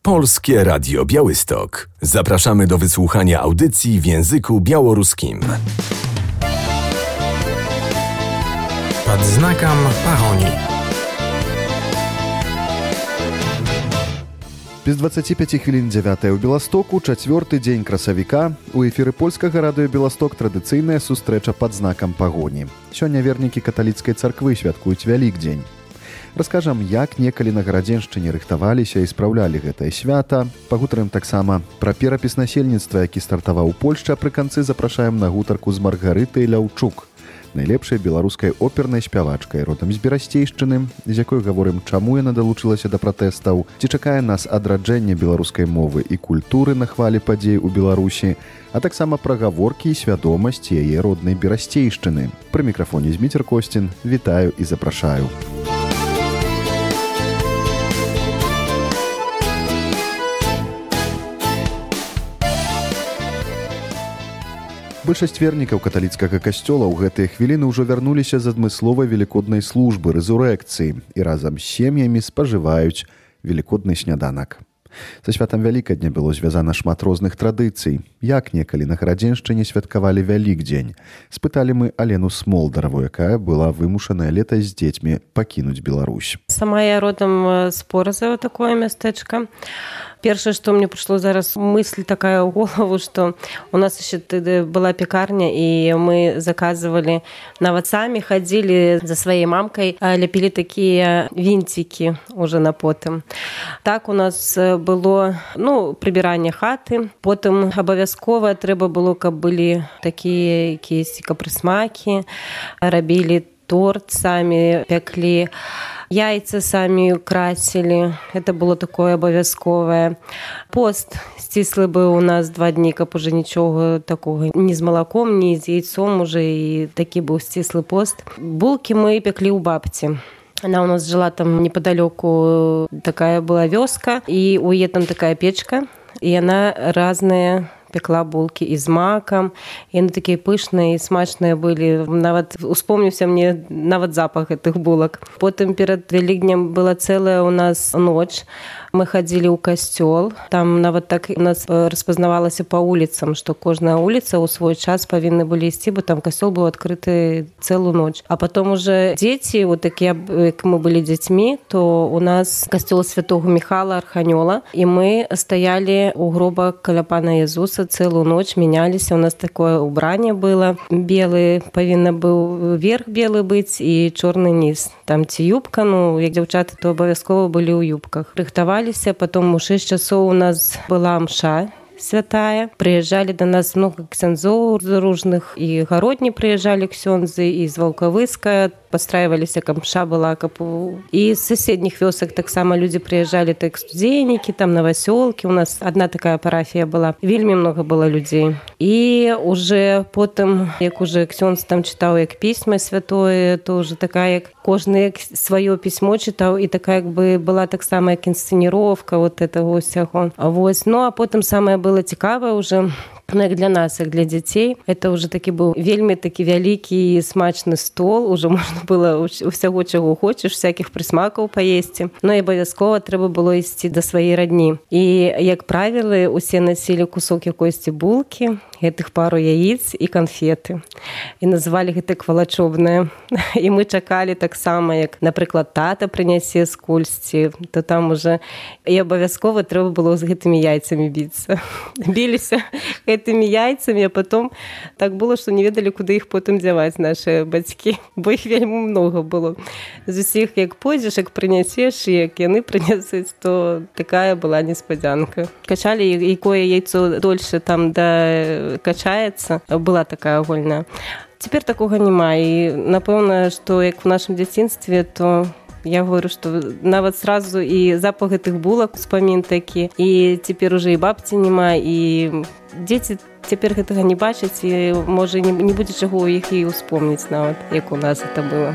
Polskie Radio Białystok. Zapraszamy do wysłuchania audycji w języku białoruskim. Pod znakiem Pahoni. Без 25 хвілін 9 ў Беластоку, чацвёрты дзень красавіка. У эфіры польскага радыё Беласток традыцыйная сустрэча пад знакам пагоні. Сёння вернікі каталіцкай царквы святкуюць Вялікдзень. Раскажам, як некалі на Гарадзеншчыне рыхтаваліся і спраўлялі гэтае свята. Пагутарым таксама пра перапіс насельніцтва, які стартаваў у Польшчы, а пры канцы запрашаем на гутарку з Маргарытай Ляўчук, найлепшай беларускай опернай спявачкай, родам з Берасцейшчыны, з якой гаворым, чаму яна далучылася да пратэстаў, ці чакае нас адраджэнне беларускай мовы і культуры на хвалі падзей у Беларусі, а таксама пра гаворкі і свядомасць яе роднай Берасцейшчыны. Пры мікрафоне Зміцер Косцін. Вітаю і запрашаю. Большасць вернікаў каталіцкага касцёла ў гэтыя хвіліны ўжо вярнуліся з адмысловай велікоднай службы рэзурэкцыі і разам з сем'ямі спажываюць велікодны сняданак. Са святам Вялікадня было звязана шмат розных традыцый. Як некалі на Гарадзеншчыне святкавалі Вялікдзень? Спыталі мы Алену Смолдараву, якая была вымушаная летась з дзецьмі пакінуць Беларусь. Сама я родом з Порозова, такое мястэчка. Першае, што мне прыйшло зараз мысль такая ў голову, што у нас яшчэ была пекарня, і мы заказывалі, нават самі хадзілі за сваёй мамкай, ляпілі такія вінцікі уже на потым. Так у нас было, прыбіранне хаты, потым абавязкова трэба было, каб былі такія якісь прысмакі, рабілі торт самі, пяклі, яйца самі красілі. Это было такое абавязковае. Пост сціслы быў у нас 2 дні, каб уже нічога такога ні з малаком, ні з яйцом уже, і такі быў сціслы пост. Булкі мы пеклі ў бабці. Она у нас жила там неподалёку, такая была вёска, і у яе там такая печка, і яна разныя пекла булкі і з макам. Яны такія пышныя і смачныя былі. Нават успомніўся мне нават запах гэтых булак. Потым перад Вялікднем была цэлая у нас ноч. Мы хадзілі ў касцёл. Там нават так у нас распазнавалася па вуліцам, што кожная вуліца ў свой час павінны былі ісці, бо там касцёл быў адкрыты цэлую ноч. А потом уже дзеці, вот такія, як мы былі дзецьмі, то у нас касцёл святого Міхала Арханёла, і мы стаялі ў гроба каля пана Езуса цэлую ноч, меняліся. У нас такое убранне было. Белы павінна быў верх белы быць і чорны низ. Там ці юбка, як дзяўчаты, то абавязкова былі ў юбках. Рыхтаваліся, потом у 6 часоў у нас была мша святая. Прыязджалі да нас много ксяндзоў заружных, і гародні прыязджалі ксёндзы, і з Ваўкавыска пастраиваліся, каб мша была, і з суседніх вёсак таксама людзі прыязджалі, так студзейнікі, там новасёлкі. У нас одна такая парафія была. Вельмі много было людзей. І уже потым, як уже ксёндз там чытаў як пісьма святое, то уже такая, як кожны сваё пісьмо чытаў, і такая як бы была таксама як інсцэніровка вот этого ўсяго. А потым самае было цікавае уже, як для нас, як для дзяцей, это уже такі быў вельмі такі вялікі і смачны стол. Уже можна было усяго, чаго хочаш, всякіх прысмакаў паесці. І абавязкова трэба было ісці да сваей радні. І, як правілы, усе насілі кусок якойсьці булкі, гэтых пару яіц і канфеты. І называлі гэта квалачобнае. І мы чакалі таксама, як, напрыклад, тата прынясе з кульсці, то там уже і абавязкова трэба было з гэтымі яйцамі біцца. Біліся гэтымі яйцамі, а потом так было, што не ведалі, куды іх потым дзяваць нашы бацькі, бо іх вельмі много было. З усіх, як пойдзеш, як прынясеш, як яны прынясуць, то такая была неспадзянка. Качалі, якое яйцо дольше там качаецца, была такая агульная. Цяпер такога няма, і напэўна, што як в нашым дзяцінстве, то я говорю, што нават сразу і запах гэтых булак успамін такі, і цяпер уже і бабці няма, і дзеці цяпер гэтага не бачаць, і можа не будзе чаго ў іх і успомніць нават, як у нас это было.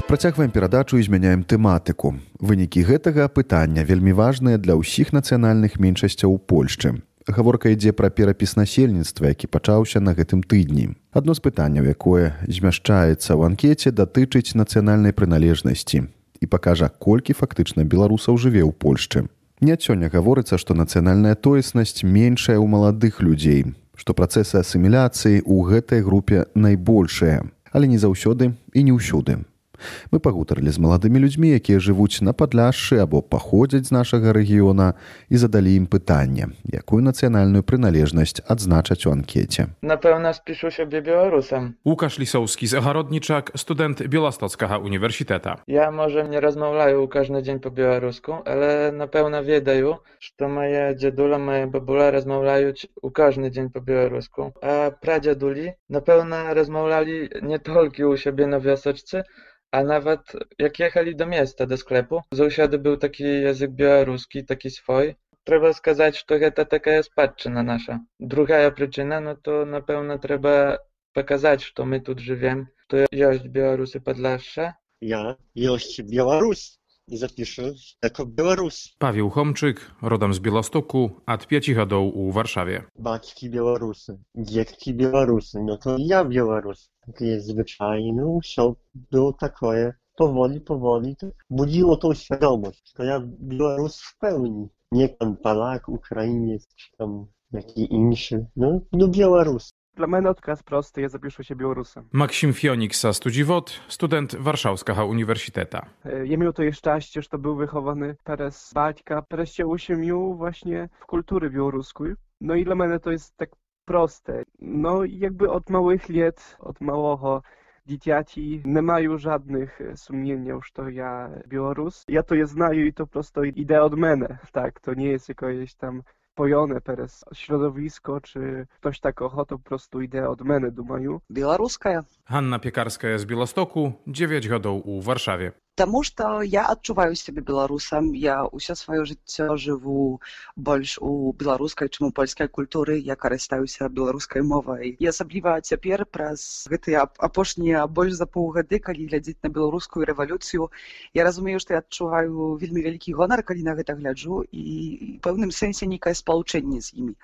Працягваем перадачу і змяняем тэматыку. Вынікі гэтага пытання вельмі важныя для ўсіх нацыянальных меншасцяў у Польшчы. Гаворка ідзе пра перапіс насельніцтва, які пачаўся на гэтым тыдні. Адно з пытанняў, якое змяшчаецца ў анкеце, датычыць нацыянальнай прыналежнасці і пакажа, колькі фактычна беларусаў жыве ў Польшчы. Не сёння гаворыцца, што нацыянальная тоеснасць меншая ў маладых людзей, што працэсы асіміляцыі ў гэтай групе найбольшыя, але не заўсёды і не ўсюды. Мы пагутарылі з маладымі людзьмі, якія жывуць на Падляшшы або паходзяць з нашага рэгіёна, і задалі ім пытанне, якую нацыянальную прыналежнасць адзначаць у анкеце. Напэўна, спішу сябе беларусам. Łukasz Lisowski, zagorodniczak, student Białostockiego Uniwersyteta. Я, можа, не размаўляю кожны дзень па-беларуску, але, напэўна, ведаю, што мая дзядуля, мая бабуля размаўляюць у кожны дзень па-беларуску. А прадзядулі, напэўна, размаўлялі не толькі ў сябе на вёсачцы, а нават як ехалі до места, до скlepу, заўсёды быў такі язык беларускі, такі свой. Трэба сказаць, што гэта такая спадчына наша. Другая прычына, то, напэўна, трэба паказаць, што мы тут жывем, што ёсць беларусы Падляшша. Ja jest Białoruś i zapiszę jako Białorus. Paweł Chomczyk, rodem z Białegostoku, a 5 lat u Warszawie. Baćki Białorusy, dziadki Białorusy, no to ja Białorus. Takie jest zwyczaj, no все było takie powoli, tak budziło tą świadomość, że ja Białorus w pełni. Nie pan Polak, Ukrainiec, czy tam jaki inny, no Białorus. Dla mnie odkaz prosty, ja zapiszę się Białorusem. Maksim Fionik sa Studziwot, student Warszawskiego Uniwersyteta. Ja miał to je szczęście, że był wychowany przez baćka, przez się usiemił właśnie w kultury białoruskiej. No i dla mnie to jest tak proste. No jakby od małych lat, od małego dzieciaci nie mają żadnych sumienia, że to ja Białorus. Ja to je znаю i to prosto idę od mnie. Tak, to nie jest jakieś tam pojone przez środowisko, czy ktoś tak ochotą, po prostu idę od mnie, думаю. Белорусская. Hanna Piekarska z Białegostoku, 9 lat u Warszawie. Потому что я адчуваю сябе беларусам. Я ўсё сваё жыццё жыву больш у беларускай, чым у польскай культуры. Я карыстаюся беларускай мовай. І асабліва цяпер праз гэтыя апошнія больш за паўгады, калі глядзець на беларускую рэвалюцыю, я разумею, што я адчуваю вельмі вялікі гонар, калі на гэта гляджу, і ў пэўным сэнсе нейкае спалучэнне з імі.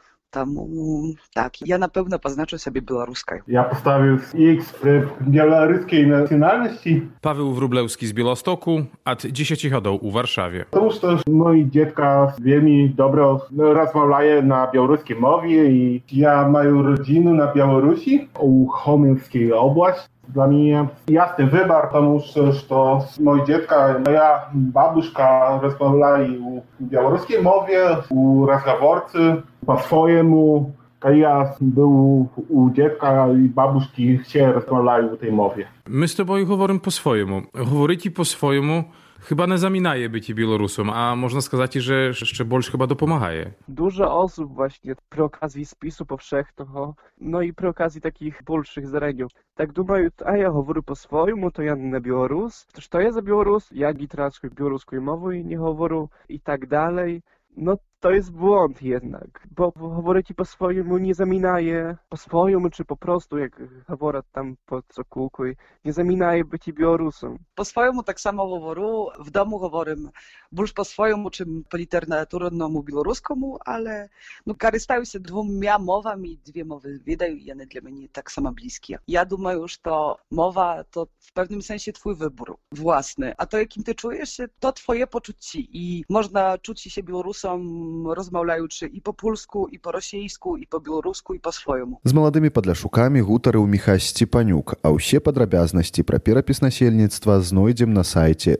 Тому так, я напевно позначу собі білоруською. Я поставив X в білоруській національності. Paweł Wróblewski z Białegostoku, a 10 lat u Warszawie. Тому що мої дітка вельми добре розмовляє на білоруській мові, і я маю родину на Білорусі, у Хомельській області. Dla mnie jasny wybór, потому что мои детка, моя бабушка разговаривали у белорусской мове, у разговорцы по-своему. Когда я był u dziecka i babuszki, się rozmawiali w tej mowie. My z tobою говоримо по-своєму. Говорити по-своєму chyba nie zaminaje bycie Białorusem, a można сказати, że jeszcze больше chyba dopomagaje. Dużo osób właśnie przy okazji spisu powszechnego, no i przy okazji takich больших zdarzeń, tak думаją, a ja говорю po swojemu, to ja nie Białorus. To ja za Białorus, ja gitraczkę białoruską mową i nie говорю i tak dalej. No to jest błąd jednak, bo говорити po swojemu nie zaminaje, po swojemu czy po prostu, jak говорят tam po cokółku, nie zaminaje bycie Białorusem. Po swojemu tak samo говорю, w domu говорим больш po swojemu, czym po literaturownemu białoruskomu, ale no korzystаю się dwoma mowami, dwie mowy wydają i one dla mnie tak samo bliskie. Ja думаю, że mowa to w pewnym sensie twój wybór własny, a to jakim ty czujesz się, to twoje poczucie i można czuć się Białorusem rozmawiaючи і по-польску, і по-російську, і по-білоруску, і по-свойому. З маладымі падляшукамі гутарыў Міхась Сцепанюк, а ўсе падрабязнасці пра перапіс насельніцтва знойдзем на сайце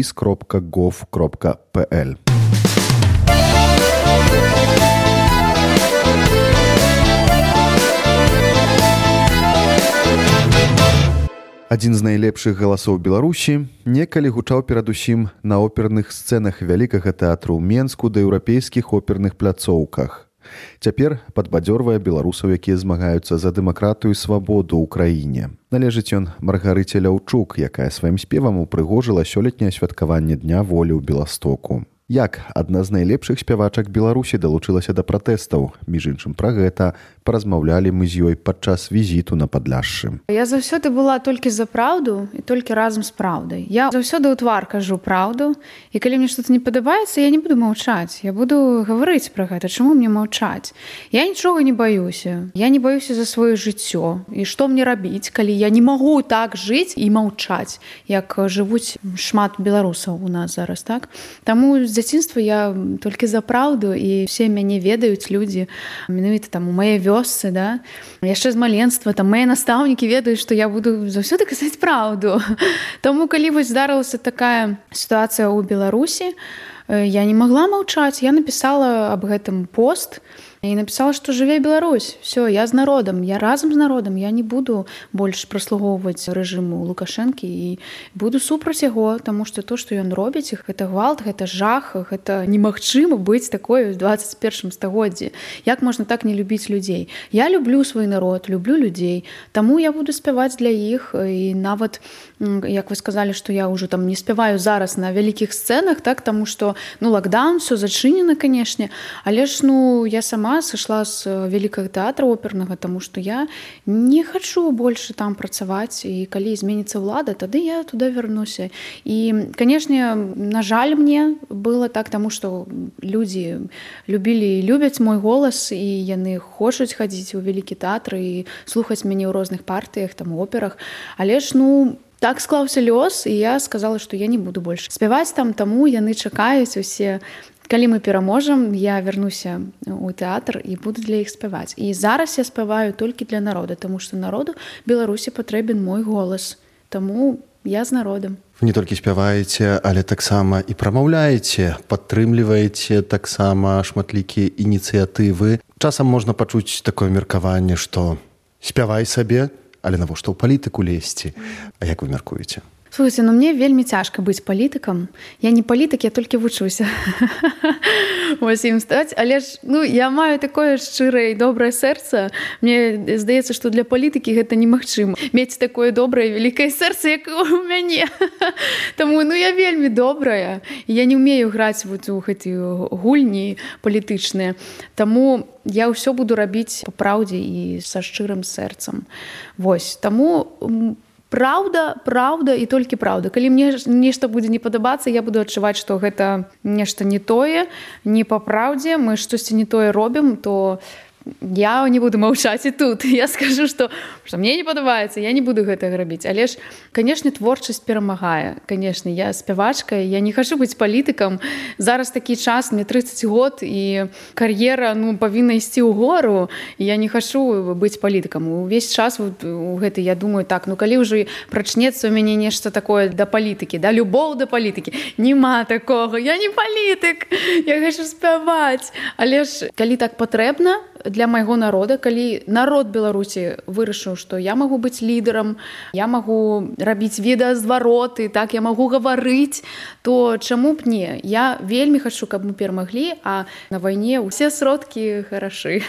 spis.gov.pl. Адзін з найлепшых галасоў Беларусі некалі гучаў перадусім на оперных сцэнах вялікага тэатру ў Менску да еўрапейскіх оперных пляцоўках. Цяпер падбадзёрвае беларусаў, якія змагаюцца за дэмакратыю і свабоду ў краіне. Належыць ён Маргарыце Ляўчук, якая сваім спевам упрыгожыла сёлетняе святкаванне Дня волі ў Беластоку. Як адна з найлепшых спявачак Беларусі далучылася да пратэстаў, між іншым пра гэта Паразмаўлялі мы з ёй падчас візіту на Падляшшы. Я заўсёды была толькі за праўду і толькі разам з праўдай. Я заўсёды ў твар кажу праўду, і калі мне што-то не падабаецца, я не буду маўчаць. Я буду гаварыць пра гэта. Чаму мне маўчаць? Я нічога не баюся. Я не баюся за сваё жыццё. І што мне рабіць, калі я не магу так жыць і маўчаць, як жывуць шмат беларусаў у нас зараз, так? Таму з дзяцінства я толькі за праўду, і все мяне ведаюць людзі, менавіта там у маёй вёсцы, да? Яшчэ з маленства, там мае настаўнікі ведаюць, што я буду заўсёды казаць праўду. Таму, калі вось здарылася такая сітуацыя ў Беларусі, я не магла маўчаць, я напісала аб гэтым пост, і напісала, што жыве Беларусь. Всё, я з народам, я разам з народам, я не буду больш праслугоўваць рэжыму Лукашэнкі і буду супраць яго, таму што то, што ён робіць, гэта гвалт, гэта жах, гэта немагчыма быць такой у 21 стагоддзі. Як можна так не любіць людзей? Я люблю свой народ, люблю людзей, таму я буду спяваць для іх, і нават, як вы сказалі, што я ўжо там не спяваю зараз на вялікіх сцэнах, так, таму што, лакдаун, всё зачынена, канешне, але ж, я сама сышла з вялікага тэатра опернага, таму што я не хачу больш там працаваць, і калі зменіцца ўлада, тады я туды вярнуся. І, канешне, на жаль, мне было так, таму што людзі любілі і любяць мой голас, і яны хочуць хадзіць у вялікі тэатр і слухаць мяне ў розных партыях, там, операх, але ж, так склаўся лёс, і я сказала, што я не буду больш спяваць там, таму яны чакаюць усе. Калі мы пераможам, я вярнуся ў тэатр і буду для іх спяваць. І зараз я спяваю толькі для народа, таму што народу Беларусі патрэбен мой голас. Таму я з народам. Вы не толькі спяваеце, але таксама і прамаўляеце, падтрымліваеце таксама шматлікія ініцыятывы. Часам можна пачуць такое меркаванне, што спявай сабе, але навошта ў палітыку лезці? А як вы мяркуеце? Слухайте, мне вельмі цяжка быць палітыкам. Я не палітык, я толькі вучуся. Вось ім стаць. Але ж, я маю такое шчырае і добрае сэрца. Мне здаецца, што для палітыкі гэта немагчыма. Мець такое добрае, вялікае сэрца, як у мяне. Таму, я вельмі добрая. Я не ўмею граць у гэтыя гульні палітычныя. Таму я ўсё буду рабіць па праўдзе і са шчырым сэрцам. Вось. Таму праўда і толькі праўда. Калі мне нешта будзе не падабацца, я буду адчуваць, што гэта нешта не тое, не па праўдзе, мы штосьці не тое робім, то я не буду маўчаць і тут. Я скажу, што мне не падабаецца, я не буду гэтага рабіць. Але ж, канешне, творчасць перамагае. Канешне, я спявачка, я не хачу быць палітыкам. Зараз такі час, мне 30 год, і кар'ера павінна ісці ў гору, і я не хачу быць палітыкам. Увесь час у гэты я думаю, так, калі ўжо прачнецца ў мяне нешта такое да палітыкі, да любоў да палітыкі. Нема такога, я не палітык, я хачу спяваць. Але ж, калі так патрэбна, для майго народа, калі народ Беларусі вырашыў, што я магу быць лідарам, я магу рабіць відэазвароты, так, я магу гаварыць, то чаму б не? Я вельмі хачу, каб мы перамаглі, а на вайне ўсе сродкі харашы.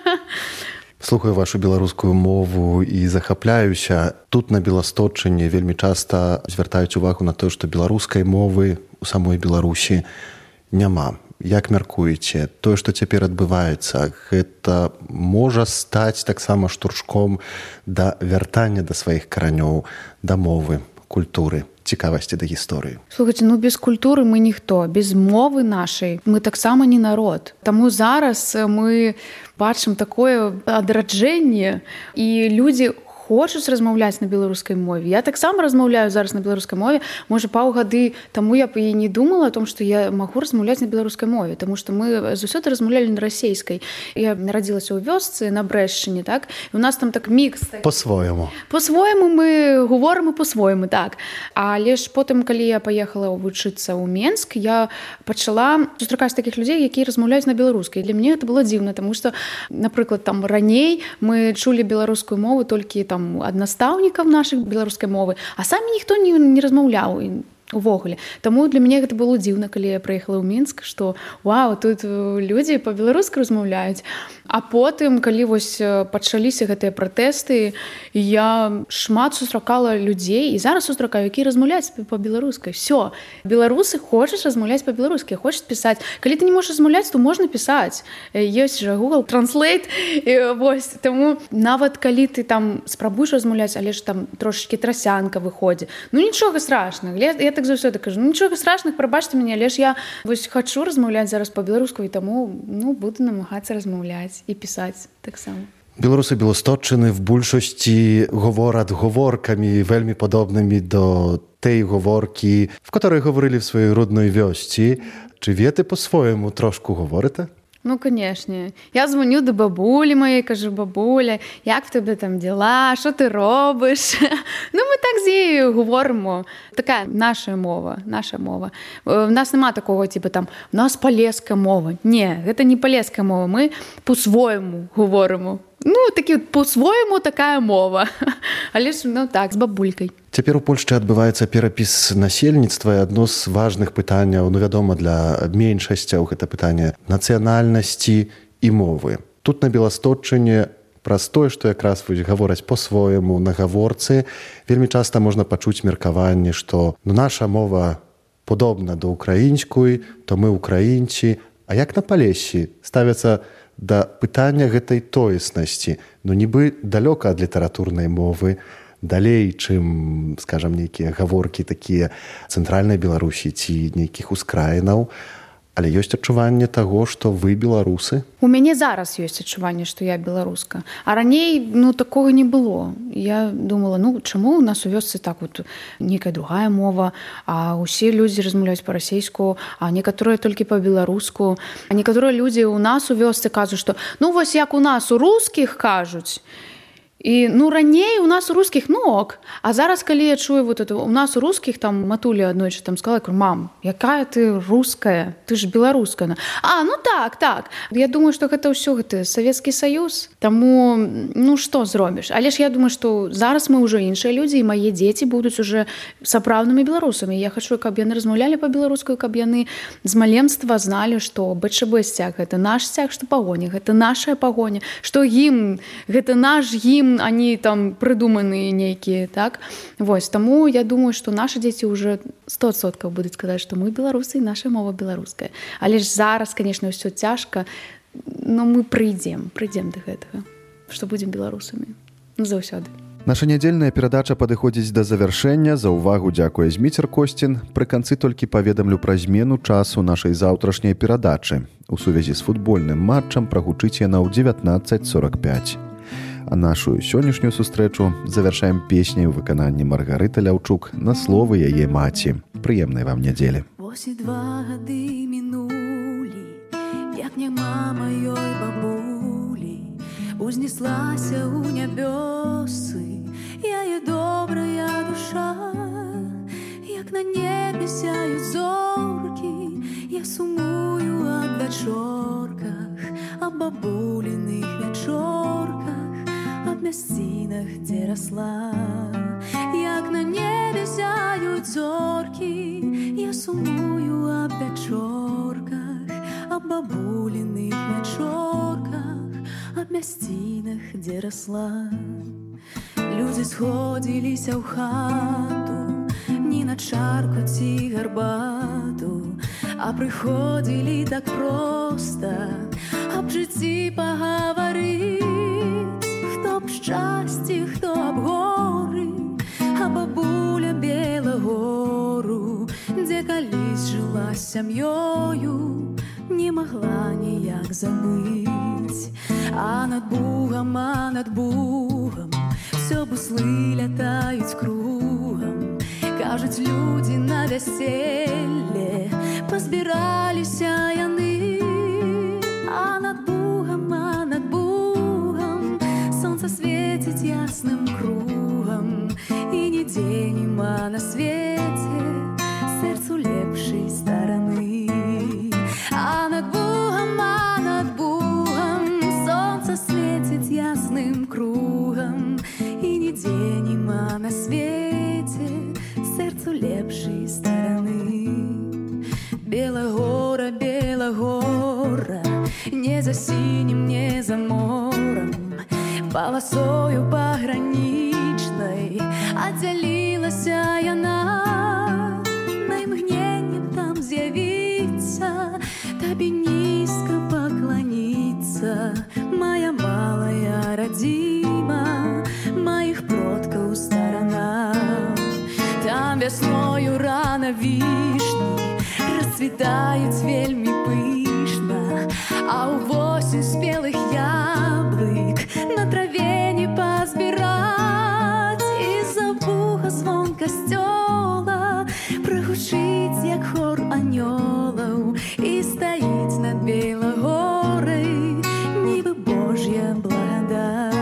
Слухаю вашу беларускую мову і захапляюся. Тут на Беласточчыне вельмі часта звяртаюць увагу на тое, што беларускай мовы у самой Беларусі няма. Як мяркуеце, тое, што цяпер адбываецца, гэта можа стаць таксама штуршком да вяртання да сваіх каранёў, да мовы, культуры, цікавасці да гісторыі? Слухайце, без культуры мы ніхто, без мовы нашай мы таксама не народ. Таму зараз мы бачым такое адраджэнне, і людзі хочуць размаўляць на беларускай мове. Я таксама размаўляю зараз на беларускай мове. Можа, паўгады таму я б і не думала о том, што я магу размаўляць на беларускай мове, таму што мы заўсёды размаўлялі на расейскай. Я нарадзілася ў вёсцы на Брэшчыне, так? І у нас там так мікс. По-свойму. По-свойму мы говорим і по-свойму, так. Але ж потым, калі я паехала вучыцца ў Менск, я пачала сустракаць такіх людзей, якія размаўляюць на беларускай. Для мяне гэта было дзіўна, таму што, напрыклад, там раней мы чулі беларускую мову толькі ад настаўнікаў нашых беларускай мовы, а самі ніхто не размаўляў. увогуле. Таму для мяне гэта было дзіўна, калі я прыехала ў Мінск, што вау, тут людзі па-беларуску размаўляюць. А потым, калі вось пачаліся гэтыя пратэсты, я шмат сустракала людзей, і зараз сустракаю, якія размаўляюць па-беларускай. Всё. Беларусы хочуць размаўляць па-беларуску, хочуць пісаць. Калі ты не можаш размаўляць, то можна пісаць. Ёсць жа Google Translate. Вось. Таму нават калі ты там спрабуеш размаўляць, але ж там трошачкі трасянка выходзіць. Ну нічога страшнага. Я так заўсёды кажу, нічога страшных, прабачце мяне, але ж я вось хачу размаўляць зараз па-беларуску, і таму буду намагацца размаўляць і пісаць таксама. Білоруси Білосточчини в більшості говорять говорками вельми подобними до тієї говорки, в якій говорили в своїй родній вёсці. Чи вєте по-своєму трошку говорите? Ну, конечно. Я дзвоню до бабулі моєї, кажу, бабуля, як в тебе там діла, що ти робиш? Ну, ми так з нею говоримо. Така наша мова, наша мова. В нас нема такого, типу, там, у нас полеська мова. Ні, це не полеська мова, ми по-своєму говоримо. Ну, такі, по-своєму така мова. Але ж, ну так, з бабулькою. Цяпер у Польшчы адбываецца перапіс насельніцтва, і адно з важных пытанняў, ну, вядома, для меншасцяў гэта пытанне нацыянальнасці і мовы. Тут на Беласточчыне праз тое, што якраз гавораць по-свойму на гаворцы, вельмі часта можна пачуць меркаванне, што ну, наша мова падобна да украінскай, то мы украінцы, а як на Палессі ставяцца да пытання гэтай тоеснасці, ну нібы далёка ад літаратурнай мовы, далей, чым, скажам, нейкія гаворкі такія цэнтральнай Беларусі ці нейкіх ускраінаў, але ёсць адчуванне таго, што вы беларусы? У мяне зараз ёсць адчуванне, што я беларуска. А раней, ну, такога не было. Я думала, ну, чаму у нас у вёсцы так вот нейкая другая мова, а ўсе людзі размаўляюць па-расейску, а некаторыя толькі па-беларуску. А некаторыя людзі у нас у вёсцы кажуць, што ну, вось як у нас у рускіх кажуць, і, ну, раней у нас у рускіх, ну, ок. А зараз, калі я чую вот это, у нас у рускіх, там, матуля аднойчы там сказала, я кажу, мам, якая ты руская? Ты ж беларуская. А, ну так, так. Я думаю, што гэта ўсё, гэта Савецкі Саюз. Таму, ну, што зробіш? Але ж я думаю, што зараз мы ўжо іншыя людзі, і мае дзеці будуць уже сапраўднымі беларусамі. Я хачу, каб яны размаўлялі па-беларуску, каб яны з маленства зналі, што БЧБ сцяг, гэта наш сцяг, што пагоня, гэта нашая пагоня, што гімн, гэта наш гімн, они там придуманные нейкие, так? Вось, таму я думаю, што нашы дзеці уже 100% будуць сказаць, што мы беларусы і наша мова беларуская. Але ж зараз, конечно, ўсё цяжка, но мы прыйдзем да гэтага, што будзем беларусамі. Заўсёды. Наша нядзельная перадача падыходзіць да завяршэння. За ўвагу дзякуе Зміцер Косцін. Пры канцы толькі паведамлю пра змену часу нашай заўтрашняй перадачы. У сувязі з футбольным матчам прагучыць яна ў 19:45. А нашу сённяшнюю сустрэчу завяршаем песняй у выкананні Маргарыты Ляўчук на словы яе маці. Прыемнай вам нядзелі. Вось і 2 гады мінулі, як няма маёй бабулі, узнеслася ў нябёсы яе добрая душа. Як на небе сяюць зоркі, я сумую аб вячорках, аб бабуліных вячорках, аб мясцінах, дзе расла. Як на небе сяюць зоркі, я сумую аб вячорках, аб бабуліных вячорках, аб мясцінах, дзе расла. Людзі сходзіліся ў хату, не на чарку ці гарбату, а прыходзілі так проста аб жыцці пагаварыць. Хто аб шчасці, хто аб горы, а бабуля Белагору, дзе калісь жыла з сям'ёю, не магла ніяк забыць. А над Бугам всё буслы лятаюць кругам. Кажуць людзі на вяселле, пазбіраліся яны. А над Бугам сонца свеціць ясным кругам, і нідзе нема на свеце сэрцу лепшай стараны. А над Бугам сонца свеціць ясным кругам, і нідзе нема на свеце сэрцу лепшай стараны. паласою пагранічнай аддзялілася яна, на імгненне там з'явіцца, табе нізка пакланіцца, моя малая радзіма, маіх продкаў старана. Там вясною рана вішні расцвітаюць вельмі пышна, а ўвосень спелых яблык на траве не пазбіраць, і за вуха звон касцёла прагучыць, як хор анёлаў, і стаіць над Белагорай нібы Божья благодать.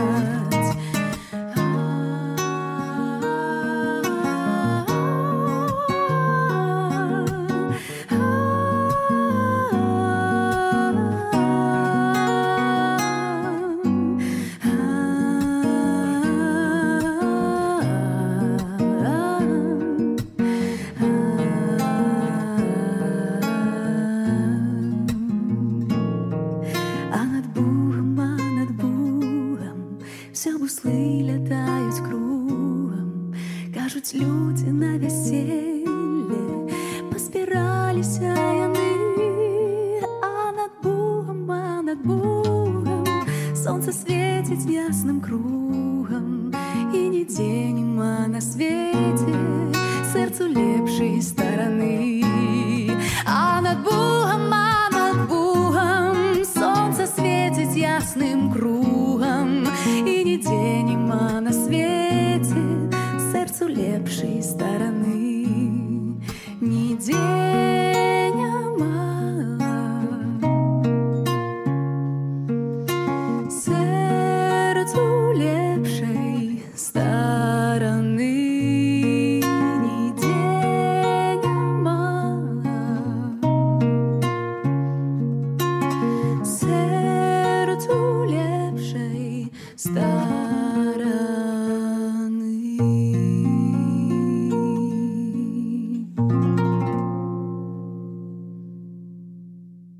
Буслы лятаюць кругам, кажуць людзі на вяселле, пазбіраліся яны, а над Бугам сонца свеціць ясным кругам, і нідзе нема на свеце сэрцу лепшай стараны. А над Бугам сонца свеціць ясным кругам, і нідзе нема на свеце сэрцу лепшай стараны.